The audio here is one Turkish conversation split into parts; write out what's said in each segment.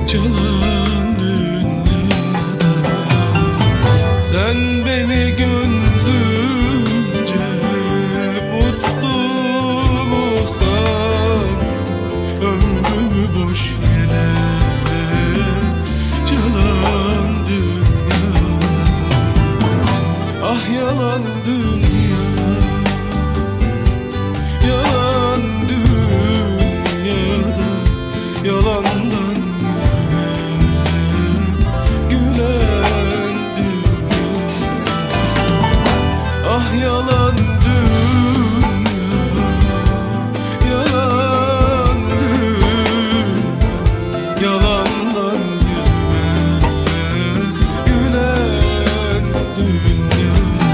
çalan dünyada. Sen beni gönlümce mutlu mu san, ömrümü boş yere çalan dünyada. Ah yalan dünya, yalan dünyada, yalandan yüzüme gülen dünya. Ah yalan dünya, yalan dünya, yalandan yüzüme gülen dünya.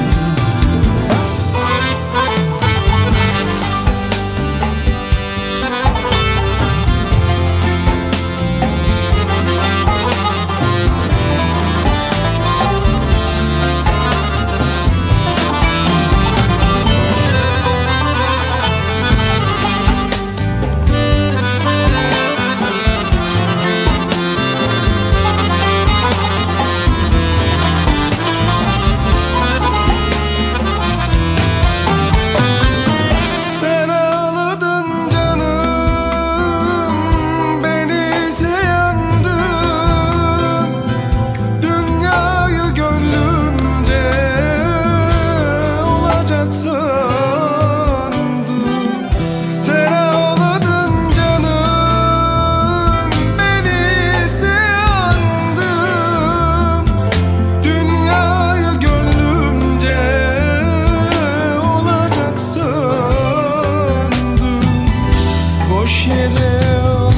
Boş yere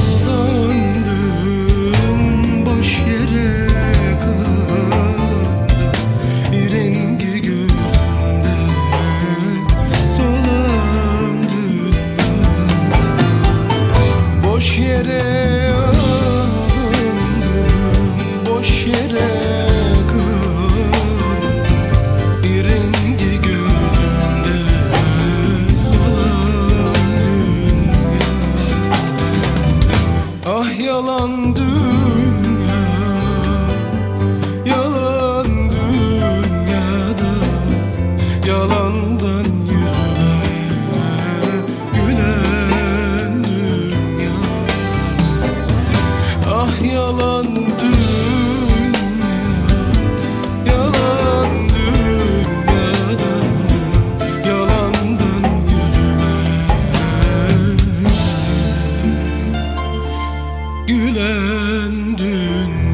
aldandım, boş yere kandım. Bir rengi gözümde solan dünyada. Boş yere aldandım, boş yere kandım. Bir rengi gözümde solan dünya. Ah yalan dünya, yalan dünyada, yalandan yüzüme gülen dünya. Ah yalan dünya, yalan dünyada, yalandan yüzüme gülen dünya.